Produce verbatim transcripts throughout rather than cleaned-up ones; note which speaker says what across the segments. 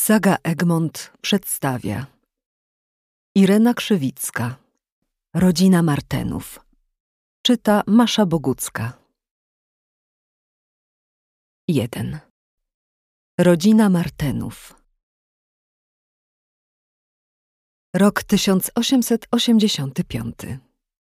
Speaker 1: Saga Egmont przedstawia Irena Krzywicka. Rodzina Martenów. Czyta Masza Bogucka. jeden. Rodzina Martenów. Rok tysiąc osiemset osiemdziesiąty piąty.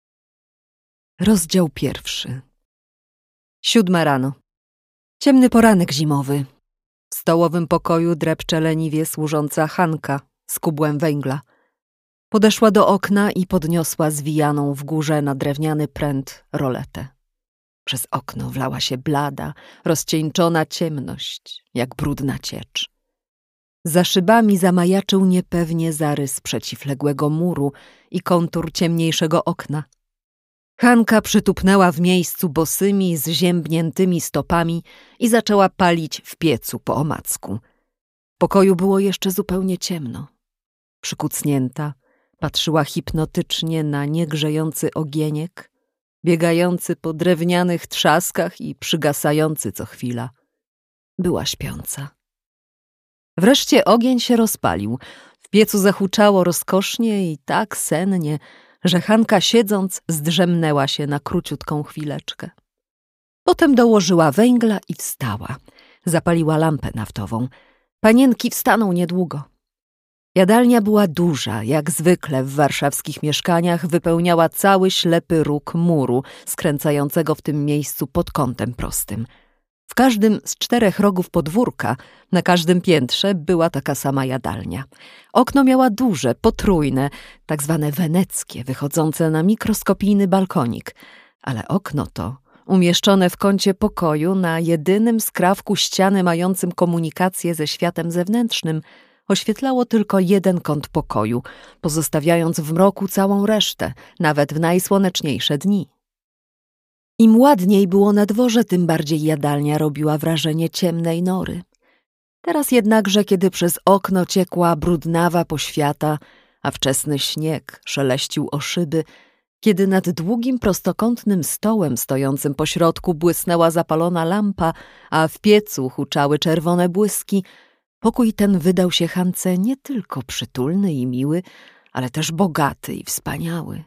Speaker 1: Rozdział pierwszy. Siódma rano. Ciemny poranek zimowy. W stołowym pokoju drepcze leniwie służąca Hanka z kubłem węgla. Podeszła do okna i podniosła zwijaną w górze na drewniany pręt roletę. Przez okno wlała się blada, rozcieńczona ciemność, jak brudna ciecz. Za szybami zamajaczył niepewnie zarys przeciwległego muru i kontur ciemniejszego okna. Hanka przytupnęła w miejscu bosymi, zziębniętymi stopami i zaczęła palić w piecu po omacku. W pokoju było jeszcze zupełnie ciemno. Przykucnięta, patrzyła hipnotycznie na niegrzejący ogieniek, biegający po drewnianych trzaskach i przygasający co chwila. Była śpiąca. Wreszcie ogień się rozpalił. W piecu zahuczało rozkosznie i tak sennie, że Hanka siedząc zdrzemnęła się na króciutką chwileczkę. Potem dołożyła węgla i wstała. Zapaliła lampę naftową. Panienki wstaną niedługo. Jadalnia była duża, jak zwykle w warszawskich mieszkaniach wypełniała cały ślepy róg muru, skręcającego w tym miejscu pod kątem prostym. W każdym z czterech rogów podwórka, na każdym piętrze była taka sama jadalnia. Okno miała duże, potrójne, tak zwane weneckie, wychodzące na mikroskopijny balkonik, ale okno to, umieszczone w kącie pokoju na jedynym skrawku ściany mającym komunikację ze światem zewnętrznym, oświetlało tylko jeden kąt pokoju, pozostawiając w mroku całą resztę, nawet w najsłoneczniejsze dni. Im ładniej było na dworze, tym bardziej jadalnia robiła wrażenie ciemnej nory. Teraz jednakże, kiedy przez okno ciekła brudnawa poświata, a wczesny śnieg szeleścił o szyby, kiedy nad długim prostokątnym stołem stojącym pośrodku błysnęła zapalona lampa, a w piecu huczały czerwone błyski, pokój ten wydał się Hance nie tylko przytulny i miły, ale też bogaty i wspaniały.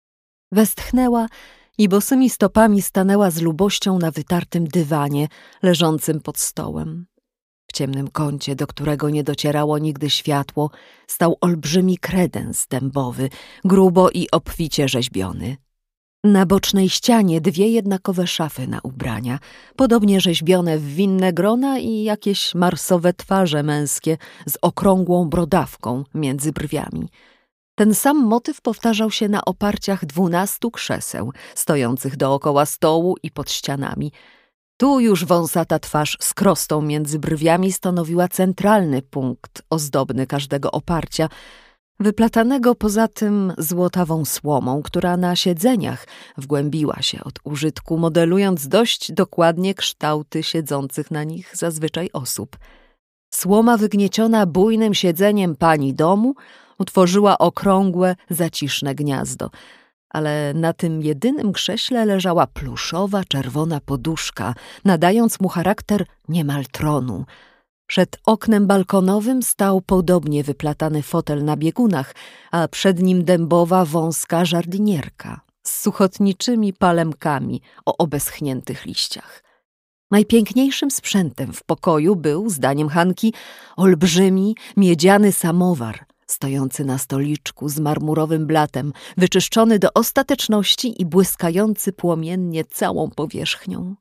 Speaker 1: Westchnęła i bosymi stopami stanęła z lubością na wytartym dywanie leżącym pod stołem. W ciemnym kącie, do którego nie docierało nigdy światło, stał olbrzymi kredens dębowy, grubo i obficie rzeźbiony. Na bocznej ścianie dwie jednakowe szafy na ubrania, podobnie rzeźbione w winne grona i jakieś marsowe twarze męskie z okrągłą brodawką między brwiami. Ten sam motyw powtarzał się na oparciach dwunastu krzeseł, stojących dookoła stołu i pod ścianami. Tu już wąsata twarz z krostą między brwiami stanowiła centralny punkt ozdobny każdego oparcia, wyplatanego poza tym złotawą słomą, która na siedzeniach wgłębiła się od użytku, modelując dość dokładnie kształty siedzących na nich zazwyczaj osób. Słoma wygnieciona bujnym siedzeniem pani domu utworzyła okrągłe, zaciszne gniazdo, ale na tym jedynym krześle leżała pluszowa, czerwona poduszka, nadając mu charakter niemal tronu. Przed oknem balkonowym stał podobnie wyplatany fotel na biegunach, a przed nim dębowa, wąska żardynierka z suchotniczymi palemkami o obeschniętych liściach. Najpiękniejszym sprzętem w pokoju był, zdaniem Hanki, olbrzymi, miedziany samowar, stojący na stoliczku z marmurowym blatem, wyczyszczony do ostateczności i błyskający płomiennie całą powierzchnią.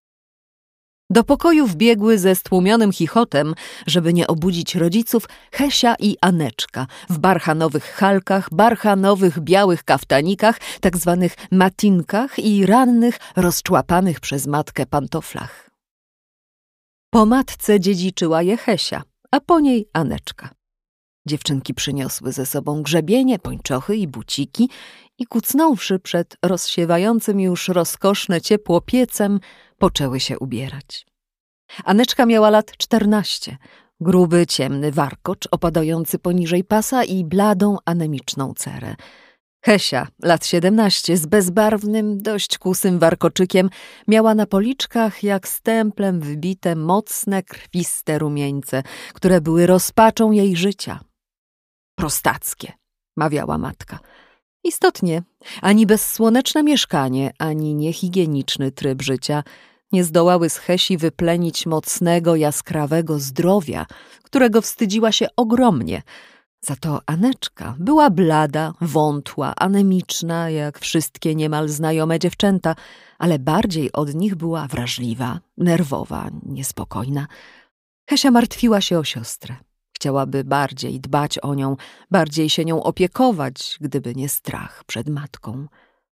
Speaker 1: Do pokoju wbiegły ze stłumionym chichotem, żeby nie obudzić rodziców, Hesia i Aneczka w barchanowych halkach, barchanowych białych kaftanikach, tak zwanych matinkach i rannych, rozczłapanych przez matkę pantoflach. Po matce dziedziczyła je Hesia, a po niej Aneczka. Dziewczynki przyniosły ze sobą grzebienie, pończochy i buciki i kucnąwszy przed rozsiewającym już rozkoszne ciepło piecem, poczęły się ubierać. Aneczka miała lat czternaście, gruby, ciemny warkocz opadający poniżej pasa i bladą, anemiczną cerę. Hesia, lat siedemnaście, z bezbarwnym, dość kusym warkoczykiem, miała na policzkach jak stemplem wbite mocne, krwiste rumieńce, które były rozpaczą jej życia. Prostackie, mawiała matka. Istotnie, ani bezsłoneczne mieszkanie, ani niehigieniczny tryb życia nie zdołały z Hesi wyplenić mocnego, jaskrawego zdrowia, którego wstydziła się ogromnie. Za to Aneczka była blada, wątła, anemiczna, jak wszystkie niemal znajome dziewczęta, ale bardziej od nich była wrażliwa, nerwowa, niespokojna. Hesia martwiła się o siostrę. Chciałaby bardziej dbać o nią, bardziej się nią opiekować, gdyby nie strach przed matką.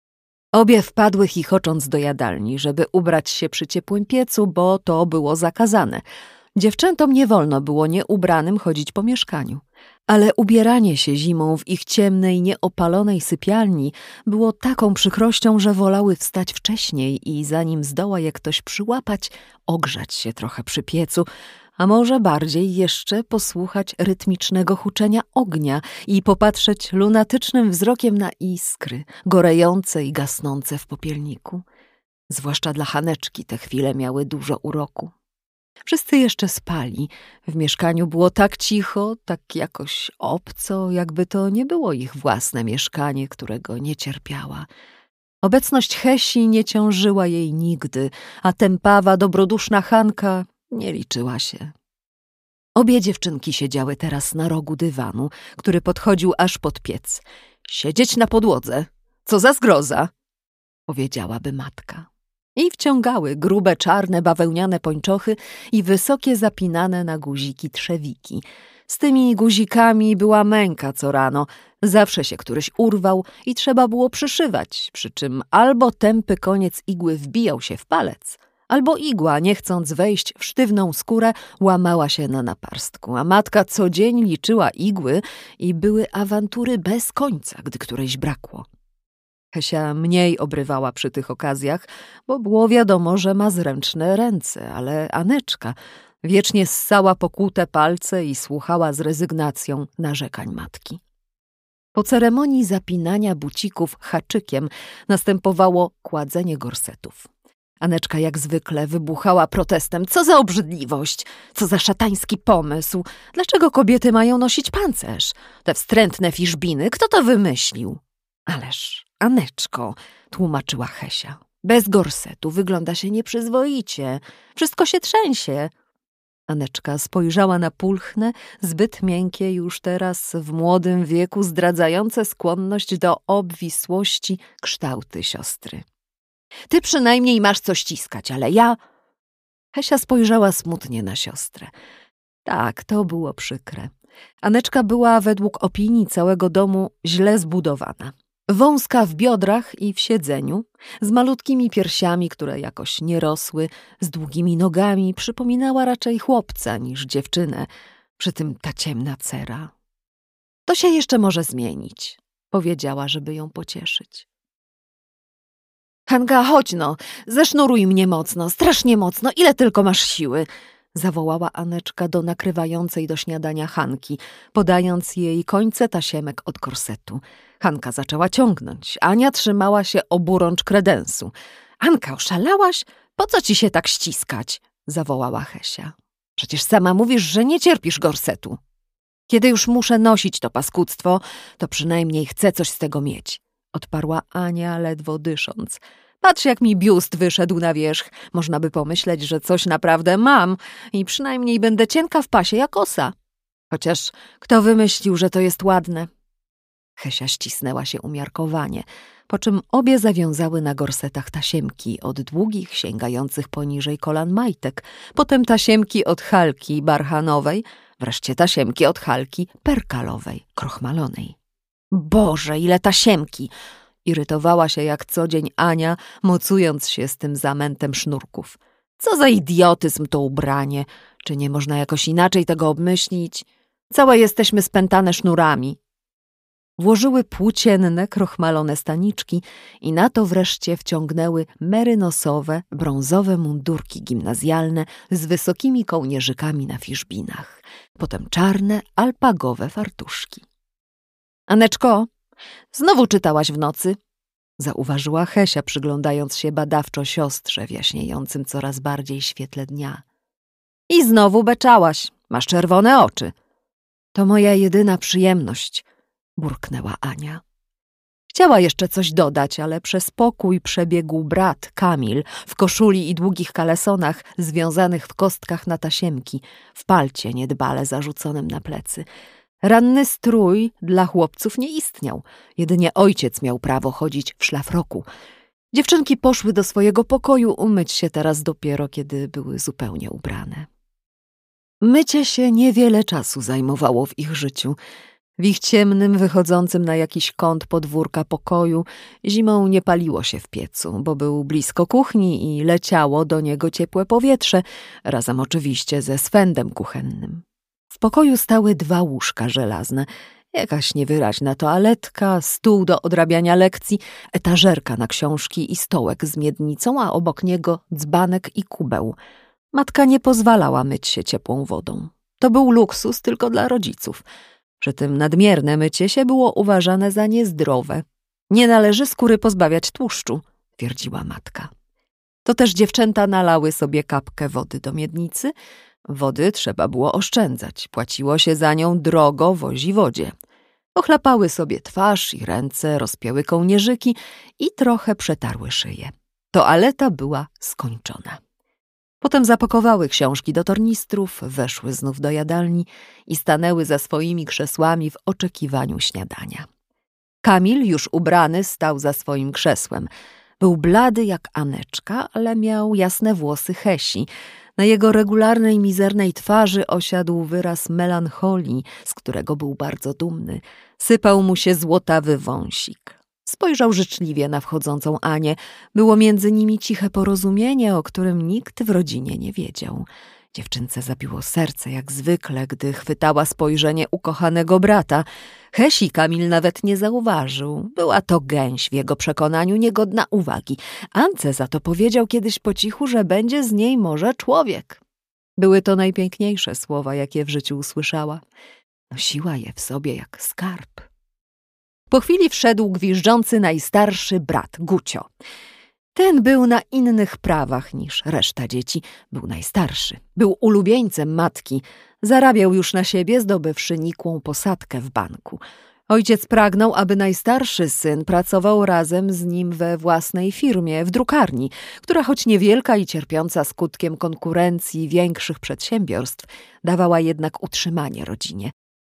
Speaker 1: Obie wpadły chichocząc do jadalni, żeby ubrać się przy ciepłym piecu, bo to było zakazane. Dziewczętom nie wolno było nieubranym chodzić po mieszkaniu, ale ubieranie się zimą w ich ciemnej, nieopalonej sypialni było taką przykrością, że wolały wstać wcześniej i zanim zdoła je ktoś przyłapać, ogrzać się trochę przy piecu, a może bardziej jeszcze posłuchać rytmicznego huczenia ognia i popatrzeć lunatycznym wzrokiem na iskry, gorejące i gasnące w popielniku. Zwłaszcza dla Haneczki te chwile miały dużo uroku. Wszyscy jeszcze spali. W mieszkaniu było tak cicho, tak jakoś obco, jakby to nie było ich własne mieszkanie, którego nie cierpiała. Obecność Hesi nie ciążyła jej nigdy, a tępawa, dobroduszna Hanka nie liczyła się. Obie dziewczynki siedziały teraz na rogu dywanu, który podchodził aż pod piec. Siedzieć na podłodze, co za zgroza, powiedziałaby matka. I wciągały grube, czarne, bawełniane pończochy i wysokie, zapinane na guziki trzewiki. Z tymi guzikami była męka co rano. Zawsze się któryś urwał i trzeba było przyszywać, przy czym albo tępy koniec igły wbijał się w palec, albo igła, nie chcąc wejść w sztywną skórę, łamała się na naparstku, a matka co dzień liczyła igły i były awantury bez końca, gdy którejś brakło. Hesia mniej obrywała przy tych okazjach, bo było wiadomo, że ma zręczne ręce, ale Aneczka wiecznie ssała pokłute palce i słuchała z rezygnacją narzekań matki. Po ceremonii zapinania bucików haczykiem następowało kładzenie gorsetów. Aneczka jak zwykle wybuchała protestem. Co za obrzydliwość, co za szatański pomysł. Dlaczego kobiety mają nosić pancerz? Te wstrętne fiszbiny, kto to wymyślił? Ależ, Aneczko, tłumaczyła Hesia, bez gorsetu wygląda się nieprzyzwoicie. Wszystko się trzęsie. Aneczka spojrzała na pulchne, zbyt miękkie już teraz w młodym wieku zdradzające skłonność do obwisłości kształty siostry. Ty przynajmniej masz co ściskać, ale ja... Hesia spojrzała smutnie na siostrę. Tak, to było przykre. Aneczka była według opinii całego domu źle zbudowana. Wąska w biodrach i w siedzeniu, z malutkimi piersiami, które jakoś nie rosły, z długimi nogami, przypominała raczej chłopca niż dziewczynę, przy tym ta ciemna cera. To się jeszcze może zmienić, powiedziała, żeby ją pocieszyć. Hanka, chodź no, zesznuruj mnie mocno, strasznie mocno, ile tylko masz siły, zawołała Aneczka do nakrywającej do śniadania Hanki, podając jej końce tasiemek od korsetu. Hanka zaczęła ciągnąć. Ania trzymała się oburącz kredensu. Anka, oszalałaś? Po co ci się tak ściskać? Zawołała Hesia. Przecież sama mówisz, że nie cierpisz gorsetu. Kiedy już muszę nosić to paskudztwo, to przynajmniej chcę coś z tego mieć. Odparła Ania, ledwo dysząc. Patrz, jak mi biust wyszedł na wierzch. Można by pomyśleć, że coś naprawdę mam i przynajmniej będę cienka w pasie jak osa. Chociaż kto wymyślił, że to jest ładne? Hesia ścisnęła się umiarkowanie, po czym obie zawiązały na gorsetach tasiemki od długich, sięgających poniżej kolan majtek, potem tasiemki od halki barchanowej, wreszcie tasiemki od halki perkalowej, krochmalonej. Boże, ile tasiemki! Irytowała się jak co dzień Ania, mocując się z tym zamętem sznurków. Co za idiotyzm to ubranie! Czy nie można jakoś inaczej tego obmyślić? Całe jesteśmy spętane sznurami. Włożyły płócienne, krochmalone staniczki i na to wreszcie wciągnęły merynosowe, brązowe mundurki gimnazjalne z wysokimi kołnierzykami na fiszbinach, potem czarne, alpagowe fartuszki. Aneczko, Znowu czytałaś w nocy? Zauważyła Hesia, przyglądając się badawczo siostrze w jaśniejącym coraz bardziej świetle dnia. I znowu beczałaś. Masz czerwone oczy. To moja jedyna przyjemność, burknęła Ania. Chciała jeszcze coś dodać, ale przez pokój przebiegł brat, Kamil, w koszuli i długich kalesonach związanych w kostkach na tasiemki, w palcie niedbale zarzuconym na plecy. Ranny strój dla chłopców nie istniał, jedynie ojciec miał prawo chodzić w szlafroku. Dziewczynki poszły do swojego pokoju umyć się teraz dopiero, kiedy były zupełnie ubrane. Mycie się niewiele czasu zajmowało w ich życiu. W ich ciemnym, wychodzącym na jakiś kąt podwórka pokoju zimą nie paliło się w piecu, bo był blisko kuchni i leciało do niego ciepłe powietrze, razem oczywiście ze swędem kuchennym. W pokoju stały dwa łóżka żelazne, jakaś niewyraźna toaletka, stół do odrabiania lekcji, etażerka na książki i stołek z miednicą, a obok niego dzbanek i kubeł. Matka nie pozwalała myć się ciepłą wodą. To był luksus tylko dla rodziców. Przy tym nadmierne mycie się było uważane za niezdrowe. Nie należy skóry pozbawiać tłuszczu, twierdziła matka. To też dziewczęta nalały sobie kapkę wody do miednicy. Wody trzeba było oszczędzać. Płaciło się za nią drogo woziwodzie. Ochlapały sobie twarz i ręce, rozpięły kołnierzyki i trochę przetarły szyję. Toaleta była skończona. Potem zapakowały książki do tornistrów, weszły znów do jadalni i stanęły za swoimi krzesłami w oczekiwaniu śniadania. Kamil, już ubrany, stał za swoim krzesłem. Był blady jak Aneczka, ale miał jasne włosy Hesi. Na jego regularnej, mizernej twarzy osiadł wyraz melancholii, z którego był bardzo dumny. Sypał mu się złotawy wąsik. Spojrzał życzliwie na wchodzącą Anię. Było między nimi ciche porozumienie, o którym nikt w rodzinie nie wiedział. Dziewczynce zabiło serce jak zwykle, gdy chwytała spojrzenie ukochanego brata. Hesi Kamil nawet nie zauważył. Była to gęś w jego przekonaniu niegodna uwagi. Ance za to powiedział kiedyś po cichu, że będzie z niej może człowiek. Były to najpiękniejsze słowa, jakie w życiu usłyszała. Nosiła je w sobie jak skarb. Po chwili wszedł gwiżdżący najstarszy brat, Gucio. Ten był na innych prawach niż reszta dzieci. Był najstarszy. Był ulubieńcem matki. Zarabiał już na siebie, zdobywszy nikłą posadkę w banku. Ojciec pragnął, aby najstarszy syn pracował razem z nim we własnej firmie, w drukarni, która choć niewielka i cierpiąca skutkiem konkurencji większych przedsiębiorstw, dawała jednak utrzymanie rodzinie.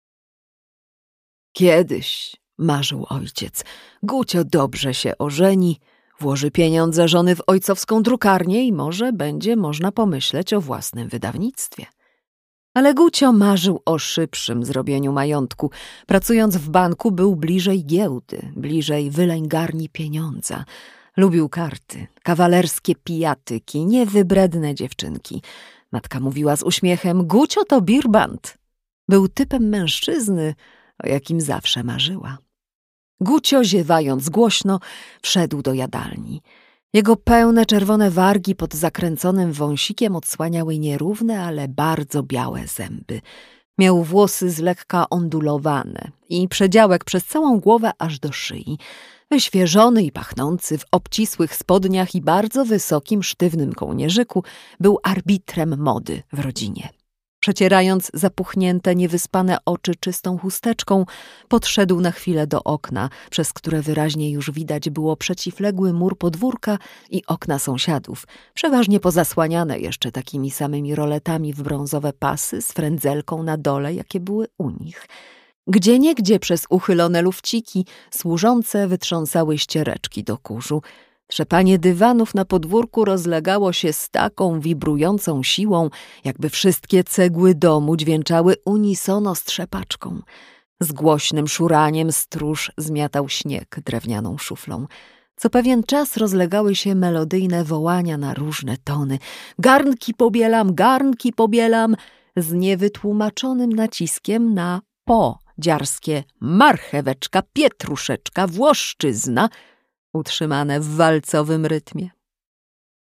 Speaker 1: Kiedyś, marzył ojciec, Gucio dobrze się ożeni, włoży pieniądze żony w ojcowską drukarnię i może będzie można pomyśleć o własnym wydawnictwie. Ale Gucio marzył o szybszym zrobieniu majątku. Pracując w banku był bliżej giełdy, bliżej wylęgarni pieniądza. Lubił karty, kawalerskie pijatyki, niewybredne dziewczynki. Matka mówiła z uśmiechem, Gucio to birbant. Był typem mężczyzny, o jakim zawsze marzyła. Gucio, ziewając głośno, wszedł do jadalni. Jego pełne czerwone wargi pod zakręconym wąsikiem odsłaniały nierówne, ale bardzo białe zęby. Miał włosy z lekka ondulowane i przedziałek przez całą głowę aż do szyi. Wyświeżony i pachnący w obcisłych spodniach i bardzo wysokim, sztywnym kołnierzyku, był arbitrem mody w rodzinie. Przecierając zapuchnięte, niewyspane oczy czystą chusteczką, podszedł na chwilę do okna, przez które wyraźnie już widać było przeciwległy mur podwórka i okna sąsiadów, przeważnie pozasłaniane jeszcze takimi samymi roletami w brązowe pasy z frędzelką na dole, jakie były u nich. Gdzieniegdzie przez uchylone lufciki służące wytrząsały ściereczki do kurzu. Trzepanie dywanów na podwórku rozlegało się z taką wibrującą siłą, jakby wszystkie cegły domu dźwięczały unisono z trzepaczką. Z głośnym szuraniem stróż zmiatał śnieg drewnianą szuflą. Co pewien czas rozlegały się melodyjne wołania na różne tony. Garnki pobielam, garnki pobielam, z niewytłumaczonym naciskiem na po dziarskie marcheweczka, pietruszeczka, włoszczyzna, utrzymane w walcowym rytmie.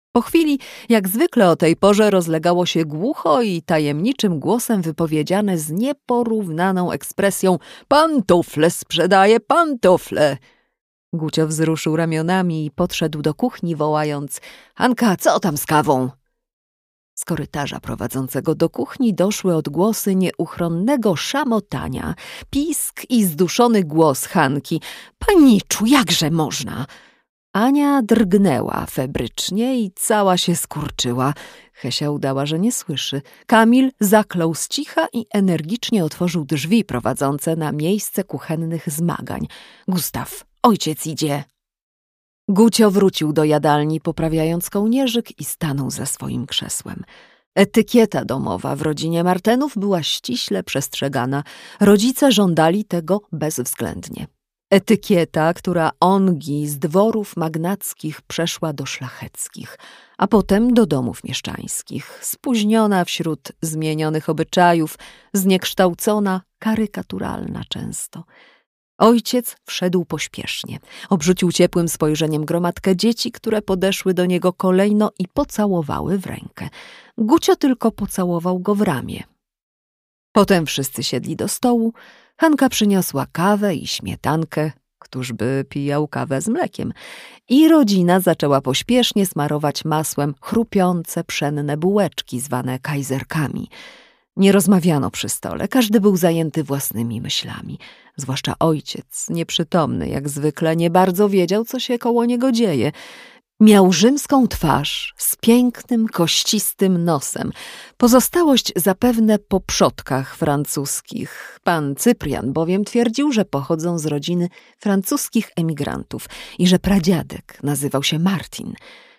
Speaker 1: Po chwili, jak zwykle o tej porze, rozlegało się głucho i tajemniczym głosem wypowiedziane z nieporównaną ekspresją: „Pantofle sprzedaje, pantofle!” Gucio wzruszył ramionami i podszedł do kuchni, wołając: „Hanka, co tam z kawą?” Z korytarza prowadzącego do kuchni doszły odgłosy nieuchronnego szamotania, pisk i zduszony głos Hanki: „Paniczu, jakże można!” Ania drgnęła febrycznie i cała się skurczyła. Hesia udała, że nie słyszy. Kamil zaklął z cicha i energicznie otworzył drzwi prowadzące na miejsce kuchennych zmagań. „Gustaw, ojciec idzie!” Gucio wrócił do jadalni, poprawiając kołnierzyk, i stanął za swoim krzesłem. Etykieta domowa w rodzinie Martenów była ściśle przestrzegana. Rodzice żądali tego bezwzględnie. Etykieta, która ongi z dworów magnackich przeszła do szlacheckich, a potem do domów mieszczańskich, spóźniona wśród zmienionych obyczajów, zniekształcona, karykaturalna często. Ojciec wszedł pośpiesznie, obrzucił ciepłym spojrzeniem gromadkę dzieci, które podeszły do niego kolejno i pocałowały w rękę. Gucio tylko pocałował go w ramię. Potem wszyscy siedli do stołu. Hanka przyniosła kawę i śmietankę, któż by pijał kawę z mlekiem, i rodzina zaczęła pośpiesznie smarować masłem chrupiące, pszenne bułeczki zwane kajzerkami. Nie rozmawiano przy stole, każdy był zajęty własnymi myślami. Zwłaszcza ojciec, nieprzytomny jak zwykle, nie bardzo wiedział, co się koło niego dzieje. Miał rzymską twarz z pięknym, kościstym nosem. Pozostałość zapewne po przodkach francuskich. Pan Cyprian bowiem twierdził, że pochodzą z rodziny francuskich emigrantów i że pradziadek nazywał się Martin.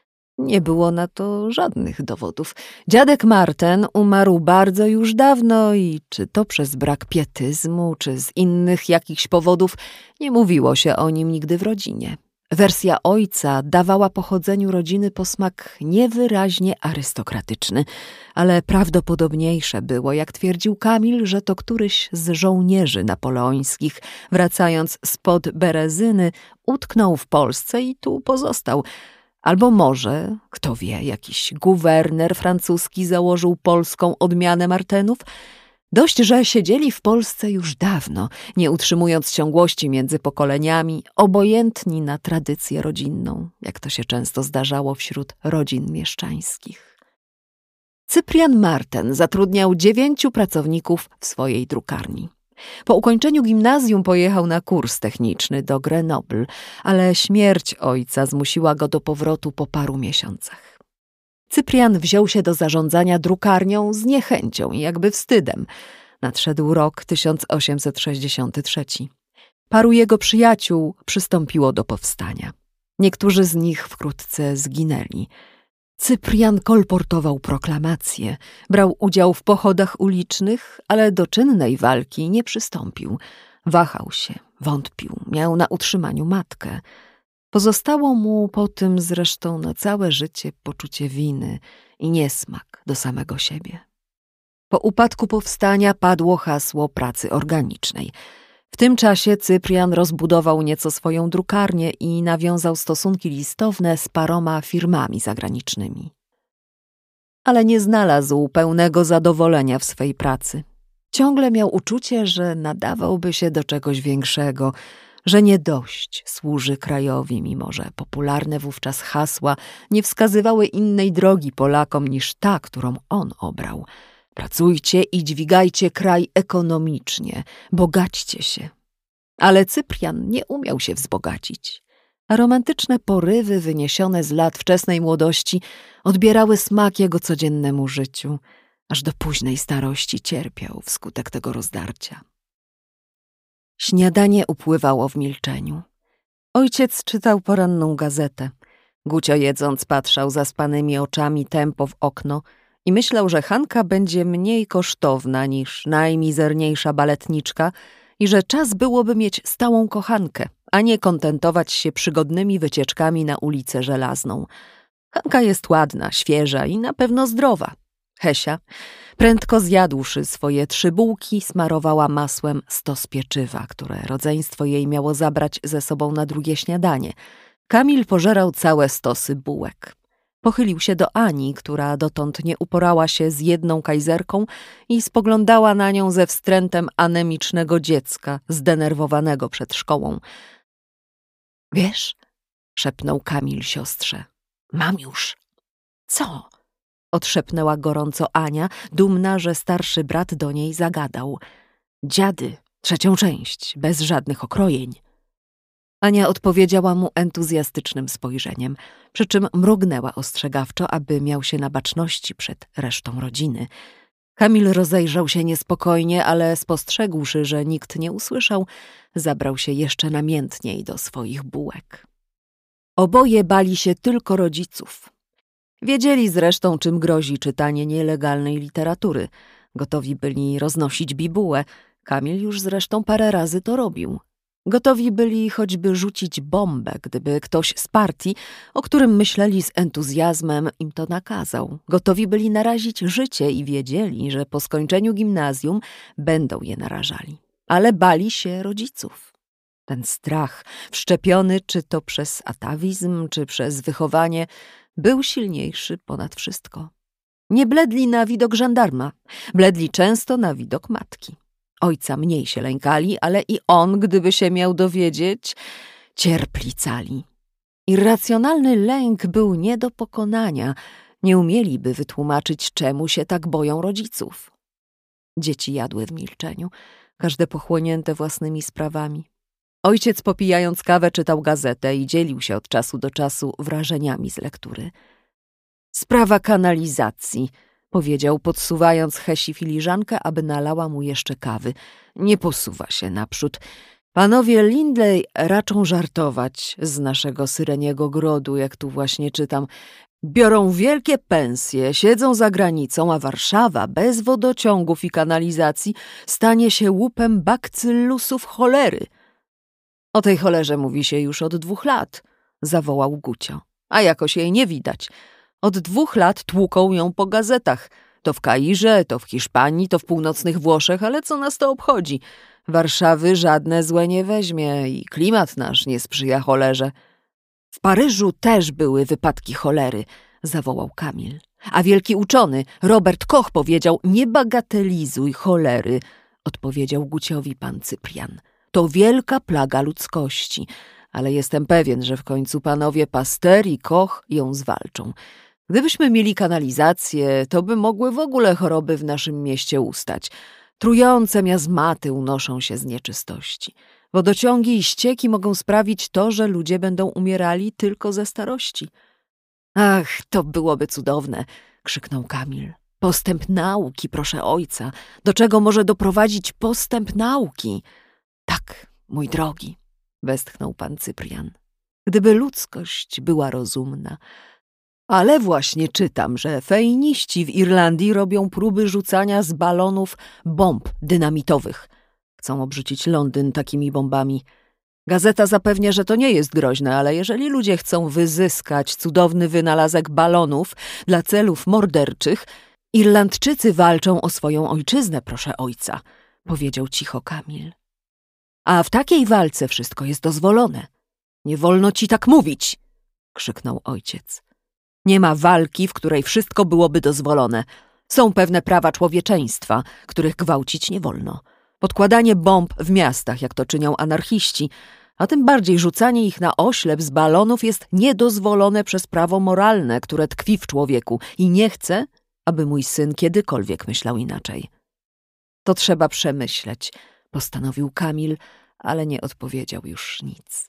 Speaker 1: Nie było na to żadnych dowodów. Dziadek Marten umarł bardzo już dawno i czy to przez brak pietyzmu, czy z innych jakichś powodów, nie mówiło się o nim nigdy w rodzinie. Wersja ojca dawała pochodzeniu rodziny posmak niewyraźnie arystokratyczny, ale prawdopodobniejsze było, jak twierdził Kamil, że to któryś z żołnierzy napoleońskich, wracając spod Berezyny, utknął w Polsce i tu pozostał. Albo może, kto wie, jakiś guwerner francuski założył polską odmianę Martenów? Dość, że siedzieli w Polsce już dawno, nie utrzymując ciągłości między pokoleniami, obojętni na tradycję rodzinną, jak to się często zdarzało wśród rodzin mieszczańskich. Cyprian Marten zatrudniał dziewięciu pracowników w swojej drukarni. Po ukończeniu gimnazjum pojechał na kurs techniczny do Grenoble, ale śmierć ojca zmusiła go do powrotu po paru miesiącach. Cyprian wziął się do zarządzania drukarnią z niechęcią i jakby wstydem. Nadszedł rok tysiąc osiemset sześćdziesiąty trzeci. Paru jego przyjaciół przystąpiło do powstania. Niektórzy z nich wkrótce zginęli. Cyprian kolportował proklamacje, brał udział w pochodach ulicznych, ale do czynnej walki nie przystąpił. Wahał się, wątpił, miał na utrzymaniu matkę. Pozostało mu po tym zresztą na całe życie poczucie winy i niesmak do samego siebie. Po upadku powstania padło hasło pracy organicznej. W tym czasie Cyprian rozbudował nieco swoją drukarnię i nawiązał stosunki listowne z paroma firmami zagranicznymi. Ale nie znalazł pełnego zadowolenia w swej pracy. Ciągle miał uczucie, że nadawałby się do czegoś większego, że nie dość służy krajowi, mimo że popularne wówczas hasła nie wskazywały innej drogi Polakom niż ta, którą on obrał. Pracujcie i dźwigajcie kraj ekonomicznie, bogaćcie się. Ale Cyprian nie umiał się wzbogacić, a romantyczne porywy wyniesione z lat wczesnej młodości odbierały smak jego codziennemu życiu, aż do późnej starości cierpiał wskutek tego rozdarcia. Śniadanie upływało w milczeniu. Ojciec czytał poranną gazetę. Gucio jedząc patrzał zaspanymi oczami tępo w okno i myślał, że Hanka będzie mniej kosztowna niż najmizerniejsza baletniczka i że czas byłoby mieć stałą kochankę, a nie kontentować się przygodnymi wycieczkami na ulicę Żelazną. Hanka jest ładna, świeża i na pewno zdrowa. Hesia, prędko zjadłszy swoje trzy bułki, smarowała masłem stos pieczywa, które rodzeństwo jej miało zabrać ze sobą na drugie śniadanie. Kamil pożerał całe stosy bułek. Pochylił się do Ani, która dotąd nie uporała się z jedną kajzerką i spoglądała na nią ze wstrętem anemicznego dziecka, zdenerwowanego przed szkołą. — Wiesz? — szepnął Kamil siostrze. — Mam już. — Co? — odszepnęła gorąco Ania, dumna, że starszy brat do niej zagadał. — Dziady, trzecią część, bez żadnych okrojeń. Ania odpowiedziała mu entuzjastycznym spojrzeniem, przy czym mrugnęła ostrzegawczo, aby miał się na baczności przed resztą rodziny. Kamil rozejrzał się niespokojnie, ale spostrzegłszy, że nikt nie usłyszał, zabrał się jeszcze namiętniej do swoich bułek. Oboje bali się tylko rodziców. Wiedzieli zresztą, czym grozi czytanie nielegalnej literatury. Gotowi byli roznosić bibułę. Kamil już zresztą parę razy to robił. Gotowi byli choćby rzucić bombę, gdyby ktoś z partii, o którym myśleli z entuzjazmem, im to nakazał. Gotowi byli narazić życie i wiedzieli, że po skończeniu gimnazjum będą je narażali. Ale bali się rodziców. Ten strach, wszczepiony czy to przez atawizm, czy przez wychowanie, był silniejszy ponad wszystko. Nie bledli na widok żandarma, bledli często na widok matki. Ojca mniej się lękali, ale i on, gdyby się miał dowiedzieć, cierpli cali. Irracjonalny lęk był nie do pokonania. Nie umieliby wytłumaczyć, czemu się tak boją rodziców. Dzieci jadły w milczeniu, każde pochłonięte własnymi sprawami. Ojciec, popijając kawę, czytał gazetę i dzielił się od czasu do czasu wrażeniami z lektury. Sprawa kanalizacji, powiedział, podsuwając Hesi filiżankę, aby nalała mu jeszcze kawy. Nie posuwa się naprzód. Panowie Lindley raczą żartować z naszego Syreniego Grodu, jak tu właśnie czytam. Biorą wielkie pensje, siedzą za granicą, a Warszawa bez wodociągów i kanalizacji stanie się łupem bakcyllusów cholery. O tej cholerze mówi się już od dwóch lat, zawołał Gucio. A jakoś jej nie widać. Od dwóch lat tłuką ją po gazetach. To w Kairze, to w Hiszpanii, to w północnych Włoszech, ale co nas to obchodzi? Warszawy żadne złe nie weźmie i klimat nasz nie sprzyja cholerze. W Paryżu też były wypadki cholery, zawołał Kamil. A wielki uczony, Robert Koch, powiedział, nie bagatelizuj cholery, odpowiedział Guciowi pan Cyprian. To wielka plaga ludzkości, ale jestem pewien, że w końcu panowie Pasteur i Koch ją zwalczą. Gdybyśmy mieli kanalizację, to by mogły w ogóle choroby w naszym mieście ustać. Trujące miazmaty unoszą się z nieczystości. Wodociągi i ścieki mogą sprawić to, że ludzie będą umierali tylko ze starości. Ach, to byłoby cudowne, krzyknął Kamil. Postęp nauki, proszę ojca. Do czego może doprowadzić postęp nauki? Tak, mój drogi, westchnął pan Cyprian. Gdyby ludzkość była rozumna. Ale właśnie czytam, że fejniści w Irlandii robią próby rzucania z balonów bomb dynamitowych. Chcą obrzucić Londyn takimi bombami. Gazeta zapewnia, że to nie jest groźne, ale jeżeli ludzie chcą wyzyskać cudowny wynalazek balonów dla celów morderczych, Irlandczycy walczą o swoją ojczyznę, proszę ojca, powiedział cicho Kamil. A w takiej walce wszystko jest dozwolone. Nie wolno ci tak mówić, krzyknął ojciec. Nie ma walki, w której wszystko byłoby dozwolone. Są pewne prawa człowieczeństwa, których gwałcić nie wolno. Podkładanie bomb w miastach, jak to czynią anarchiści, a tym bardziej rzucanie ich na oślep z balonów jest niedozwolone przez prawo moralne, które tkwi w człowieku i nie chcę, aby mój syn kiedykolwiek myślał inaczej. To trzeba przemyśleć, postanowił Kamil, ale nie odpowiedział już nic.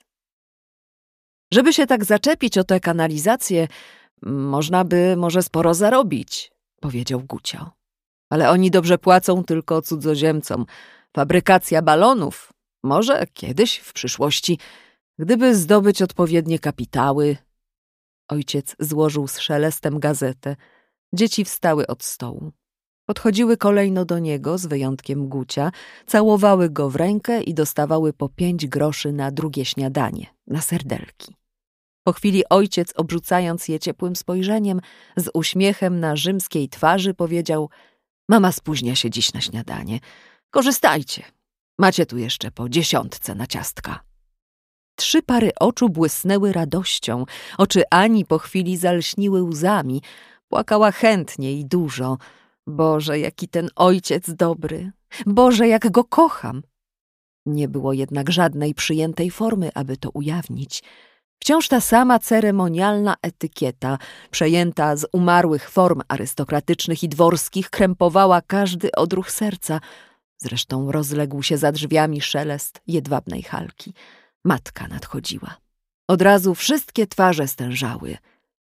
Speaker 1: Żeby się tak zaczepić o tę kanalizację, można by może sporo zarobić, powiedział Gucio. Ale oni dobrze płacą tylko cudzoziemcom. Fabrykacja balonów, może kiedyś w przyszłości, gdyby zdobyć odpowiednie kapitały. Ojciec złożył z szelestem gazetę. Dzieci wstały od stołu. Podchodziły kolejno do niego, z wyjątkiem Gucia, całowały go w rękę i dostawały po pięć groszy na drugie śniadanie, na serdelki. Po chwili ojciec, obrzucając je ciepłym spojrzeniem, z uśmiechem na rzymskiej twarzy powiedział: mama spóźnia się dziś na śniadanie. Korzystajcie. Macie tu jeszcze po dziesiątce na ciastka. Trzy pary oczu błysnęły radością, oczy Ani po chwili zalśniły łzami. Płakała chętnie i dużo. Boże, jaki ten ojciec dobry! Boże, jak go kocham! Nie było jednak żadnej przyjętej formy, aby to ujawnić. Wciąż ta sama ceremonialna etykieta, przejęta z umarłych form arystokratycznych i dworskich, krępowała każdy odruch serca. Zresztą rozległ się za drzwiami szelest jedwabnej halki. Matka nadchodziła. Od razu wszystkie twarze stężały.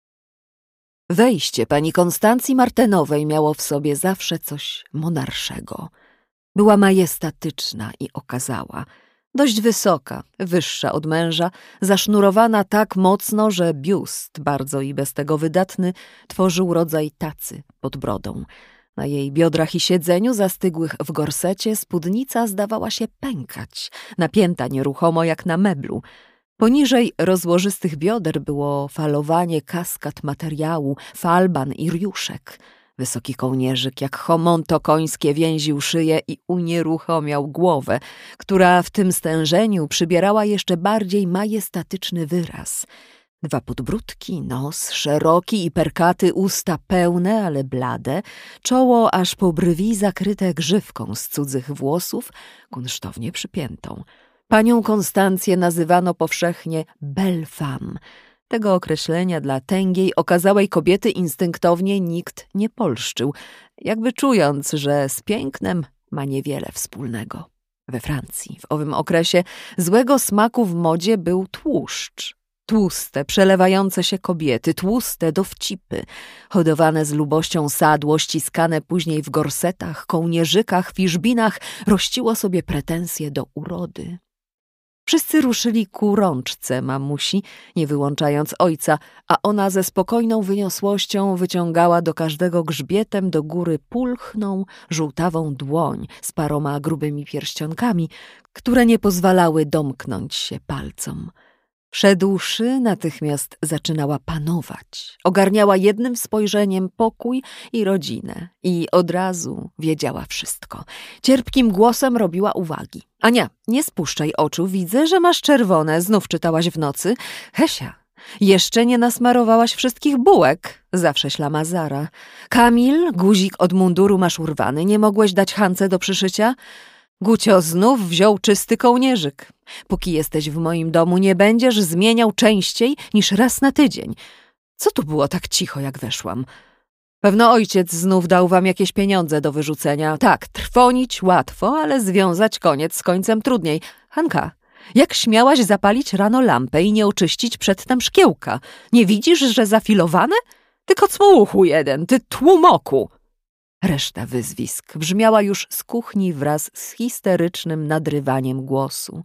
Speaker 1: Wejście pani Konstancji Martenowej miało w sobie zawsze coś monarszego. Była majestatyczna i okazała. Dość wysoka, wyższa od męża, zasznurowana tak mocno, że biust, bardzo i bez tego wydatny, tworzył rodzaj tacy pod brodą. Na jej biodrach i siedzeniu, zastygłych w gorsecie, spódnica zdawała się pękać, napięta nieruchomo jak na meblu. Poniżej rozłożystych bioder było falowanie kaskad materiału, falban i riuszek. Wysoki kołnierzyk jak homonto końskie więził szyję i unieruchomiał głowę, która w tym stężeniu przybierała jeszcze bardziej majestatyczny wyraz. Dwa podbródki, nos szeroki i perkaty, usta pełne, ale blade, czoło aż po brwi zakryte grzywką z cudzych włosów, kunsztownie przypiętą. Panią Konstancję nazywano powszechnie belle femme. Tego określenia dla tęgiej, okazałej kobiety instynktownie nikt nie polszczył, jakby czując, że z pięknem ma niewiele wspólnego. We Francji w owym okresie złego smaku w modzie był tłuszcz. Tłuste, przelewające się kobiety, tłuste dowcipy, hodowane z lubością sadło, ściskane później w gorsetach, kołnierzykach, fiszbinach, rościło sobie pretensje do urody. Wszyscy ruszyli ku rączce mamusi, nie wyłączając ojca, a ona ze spokojną wyniosłością wyciągała do każdego grzbietem do góry pulchną, żółtawą dłoń z paroma grubymi pierścionkami, które nie pozwalały domknąć się palcom. Wszedłszy, natychmiast zaczynała panować. Ogarniała jednym spojrzeniem pokój i rodzinę i od razu wiedziała wszystko. Cierpkim głosem robiła uwagi. Ania, nie spuszczaj oczu, widzę, że masz czerwone. Znów czytałaś w nocy. Hesia, jeszcze nie nasmarowałaś wszystkich bułek. Zawsze ślamazara. Kamil, guzik od munduru masz urwany. Nie mogłeś dać Hance do przyszycia? Gucio znów wziął czysty kołnierzyk. Póki jesteś w moim domu, nie będziesz zmieniał częściej niż raz na tydzień. Co tu było tak cicho, jak weszłam? Pewno ojciec znów dał wam jakieś pieniądze do wyrzucenia. Tak, trwonić łatwo, ale związać koniec z końcem trudniej. Hanka, jak śmiałaś zapalić rano lampę i nie oczyścić przedtem szkiełka? Nie widzisz, że zafilowane? Ty kocmołuchu jeden, ty tłumoku! Reszta wyzwisk brzmiała już z kuchni wraz z histerycznym nadrywaniem głosu.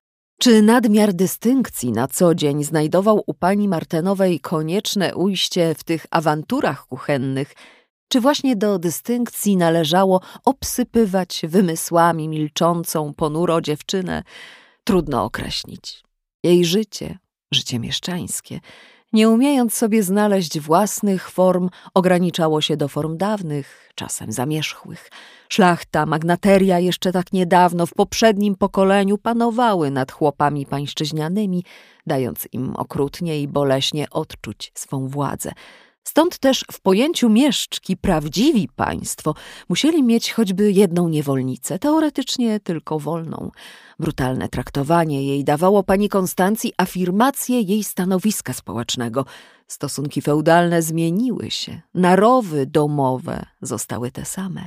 Speaker 1: Czy nadmiar dystynkcji na co dzień znajdował u pani Martenowej konieczne ujście w tych awanturach kuchennych, czy właśnie do dystynkcji należało obsypywać wymysłami milczącą, ponuro dziewczynę? Trudno określić. Jej życie, życie mieszczańskie, nie umiejąc sobie znaleźć własnych form, ograniczało się do form dawnych, czasem zamierzchłych. Szlachta, magnateria jeszcze tak niedawno, w poprzednim pokoleniu panowały nad chłopami pańszczyźnianymi, dając im okrutnie i boleśnie odczuć swą władzę. Stąd też w pojęciu mieszczki prawdziwi państwo musieli mieć choćby jedną niewolnicę, teoretycznie tylko wolną. Brutalne traktowanie jej dawało pani Konstancji afirmację jej stanowiska społecznego. Stosunki feudalne zmieniły się, narowy domowe zostały te same.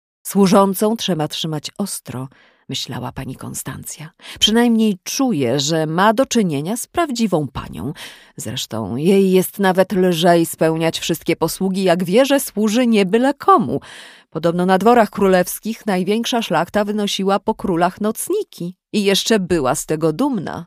Speaker 1: Służącą trzeba trzymać ostro, myślała pani Konstancja. Przynajmniej czuje, że ma do czynienia z prawdziwą panią. Zresztą jej jest nawet lżej spełniać wszystkie posługi, jak wie, że służy nie byle komu. Podobno na dworach królewskich największa szlachta wynosiła po królach nocniki i jeszcze była z tego dumna.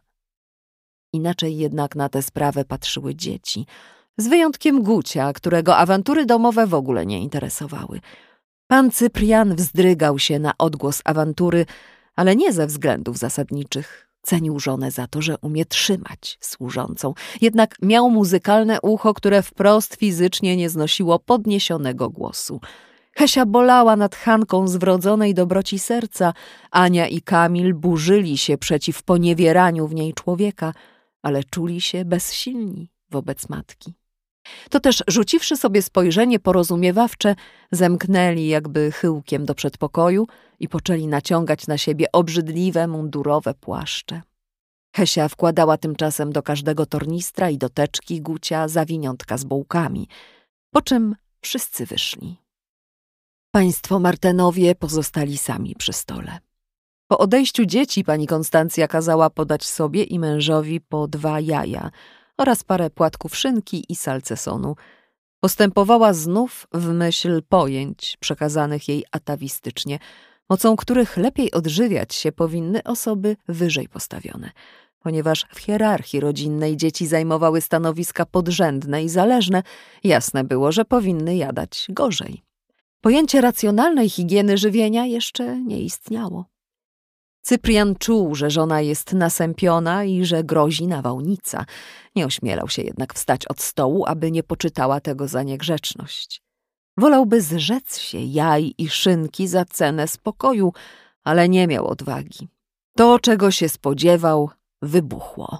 Speaker 1: Inaczej jednak na tę sprawę patrzyły dzieci, z wyjątkiem Gucia, którego awantury domowe w ogóle nie interesowały. Pan Cyprian wzdrygał się na odgłos awantury, ale nie ze względów zasadniczych. Cenił żonę za to, że umie trzymać służącą. Jednak miał muzykalne ucho, które wprost fizycznie nie znosiło podniesionego głosu. Hesia bolała nad Hanką z wrodzonej dobroci serca. Ania i Kamil burzyli się przeciw poniewieraniu w niej człowieka, ale czuli się bezsilni wobec matki. To też, rzuciwszy sobie spojrzenie porozumiewawcze, zemknęli jakby chyłkiem do przedpokoju i poczęli naciągać na siebie obrzydliwe, mundurowe płaszcze. Hesia wkładała tymczasem do każdego tornistra i do teczki Gucia zawiniątka z bułkami, po czym wszyscy wyszli. Państwo Martenowie pozostali sami przy stole. Po odejściu dzieci pani Konstancja kazała podać sobie i mężowi po dwa jaja oraz parę płatków szynki i salcesonu. Postępowała znów w myśl pojęć przekazanych jej atawistycznie, mocą których lepiej odżywiać się powinny osoby wyżej postawione, ponieważ w hierarchii rodzinnej dzieci zajmowały stanowiska podrzędne i zależne, jasne było, że powinny jadać gorzej. Pojęcie racjonalnej higieny żywienia jeszcze nie istniało. Cyprian czuł, że żona jest nasępiona i że grozi nawałnica. Nie ośmielał się jednak wstać od stołu, aby nie poczytała tego za niegrzeczność. Wolałby zrzec się jaj i szynki za cenę spokoju, ale nie miał odwagi. To, czego się spodziewał, wybuchło.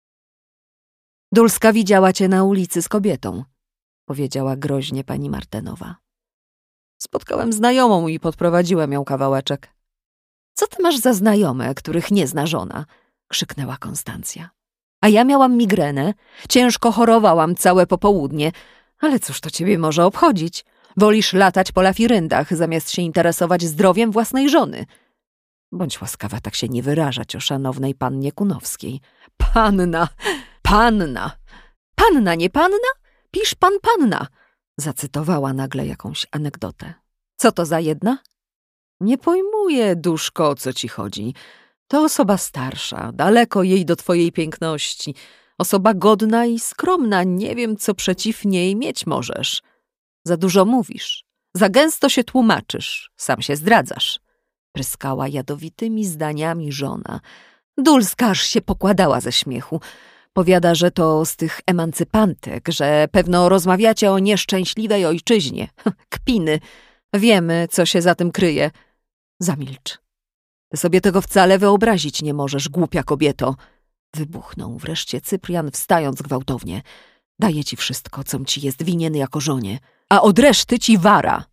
Speaker 1: Dulska widziała cię na ulicy z kobietą, powiedziała groźnie pani Martenowa. Spotkałem znajomą i podprowadziłem ją kawałeczek. Co ty masz za znajome, których nie zna żona? Krzyknęła Konstancja. A ja miałam migrenę, ciężko chorowałam całe popołudnie, ale cóż to ciebie może obchodzić? Wolisz latać po lafiryndach, zamiast się interesować zdrowiem własnej żony. Bądź łaskawa tak się nie wyrażać o szanownej pannie Kunowskiej. Panna, panna, panna, nie panna? Pisz pan panna, zacytowała nagle jakąś anegdotę. Co to za jedna? Nie pojmuję, duszko, o co ci chodzi. To osoba starsza, daleko jej do twojej piękności. Osoba godna i skromna, nie wiem, co przeciw niej mieć możesz. Za dużo mówisz, za gęsto się tłumaczysz, sam się zdradzasz. Pryskała jadowitymi zdaniami żona. Dulska aż się pokładała ze śmiechu. Powiada, że to z tych emancypantek, że pewno rozmawiacie o nieszczęśliwej ojczyźnie. Kpiny. Wiemy, co się za tym kryje. Zamilcz. Ty sobie tego wcale wyobrazić nie możesz, głupia kobieto. Wybuchnął wreszcie Cyprian, wstając gwałtownie. Daję ci wszystko, com ci jest winien jako żonie, a od reszty ci wara.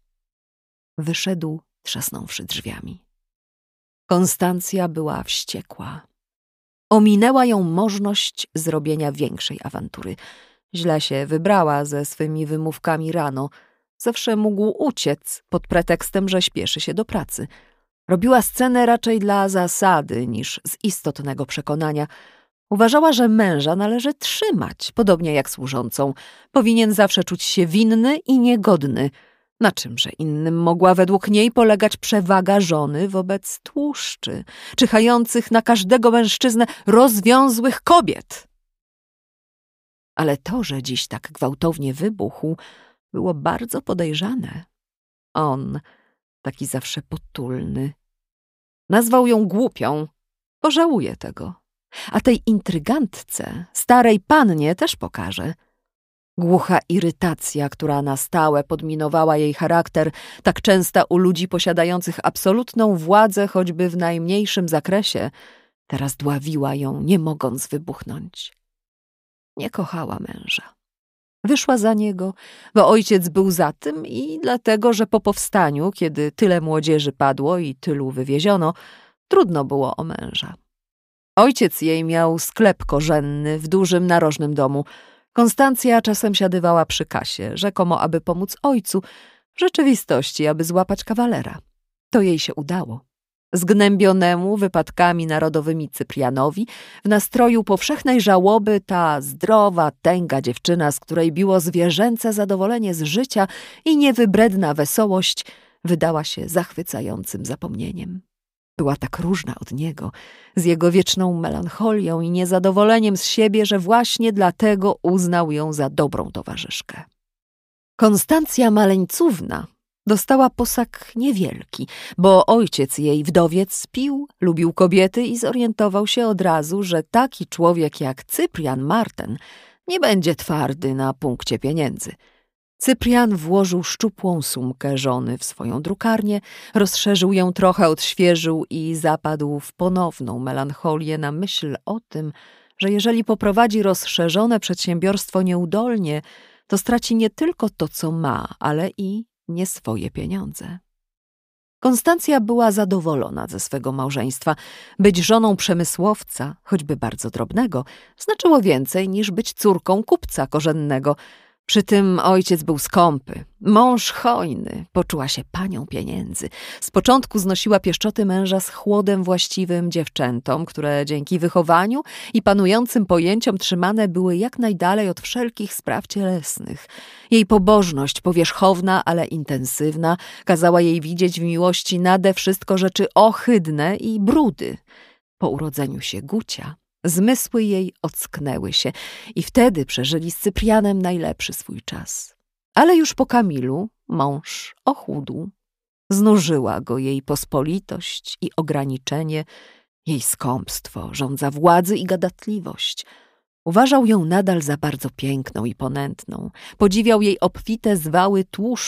Speaker 1: Wyszedł, trzasnąwszy drzwiami. Konstancja była wściekła. Ominęła ją możność zrobienia większej awantury. Źle się wybrała ze swymi wymówkami rano. Zawsze mógł uciec pod pretekstem, że śpieszy się do pracy. Robiła scenę raczej dla zasady niż z istotnego przekonania. Uważała, że męża należy trzymać, podobnie jak służącą. Powinien zawsze czuć się winny i niegodny. Na czymże innym mogła według niej polegać przewaga żony wobec tłuszczy, czyhających na każdego mężczyznę rozwiązłych kobiet? Ale to, że dziś tak gwałtownie wybuchł, było bardzo podejrzane. On, taki zawsze potulny, nazwał ją głupią. Pożałuje tego. A tej intrygantce, starej pannie, też pokaże. Głucha irytacja, która na stałe podminowała jej charakter, tak częsta u ludzi posiadających absolutną władzę, choćby w najmniejszym zakresie, teraz dławiła ją, nie mogąc wybuchnąć. Nie kochała męża. Wyszła za niego, bo ojciec był za tym i dlatego, że po powstaniu, kiedy tyle młodzieży padło i tylu wywieziono, trudno było o męża. Ojciec jej miał sklep korzenny w dużym narożnym domu. Konstancja czasem siadywała przy kasie, rzekomo aby pomóc ojcu, w rzeczywistości aby złapać kawalera. To jej się udało. Zgnębionemu wypadkami narodowymi Cyprianowi w nastroju powszechnej żałoby ta zdrowa, tęga dziewczyna, z której biło zwierzęce zadowolenie z życia i niewybredna wesołość, wydała się zachwycającym zapomnieniem. Była tak różna od niego, z jego wieczną melancholią i niezadowoleniem z siebie, że właśnie dlatego uznał ją za dobrą towarzyszkę. Konstancja Maleńcówna dostała posag niewielki, bo ojciec jej, wdowiec, pił, lubił kobiety i zorientował się od razu, że taki człowiek jak Cyprian Marten nie będzie twardy na punkcie pieniędzy. Cyprian włożył szczupłą sumkę żony w swoją drukarnię, rozszerzył ją trochę, odświeżył i zapadł w ponowną melancholię na myśl o tym, że jeżeli poprowadzi rozszerzone przedsiębiorstwo nieudolnie, to straci nie tylko to, co ma, ale i nie swoje pieniądze. Konstancja była zadowolona ze swego małżeństwa. Być żoną przemysłowca, choćby bardzo drobnego, znaczyło więcej niż być córką kupca korzennego. Przy tym ojciec był skąpy, mąż hojny, poczuła się panią pieniędzy. Z początku znosiła pieszczoty męża z chłodem właściwym dziewczętom, które dzięki wychowaniu i panującym pojęciom trzymane były jak najdalej od wszelkich spraw cielesnych. Jej pobożność, powierzchowna, ale intensywna, kazała jej widzieć w miłości nade wszystko rzeczy ohydne i brudy. Po urodzeniu się Gucia zmysły jej ocknęły się i wtedy przeżyli z Cyprianem najlepszy swój czas. Ale już po Kamilu mąż ochudł. Znużyła go jej pospolitość i ograniczenie, jej skąpstwo, żądza władzy i gadatliwość. Uważał ją nadal za bardzo piękną i ponętną. Podziwiał jej obfite zwały tłuszczu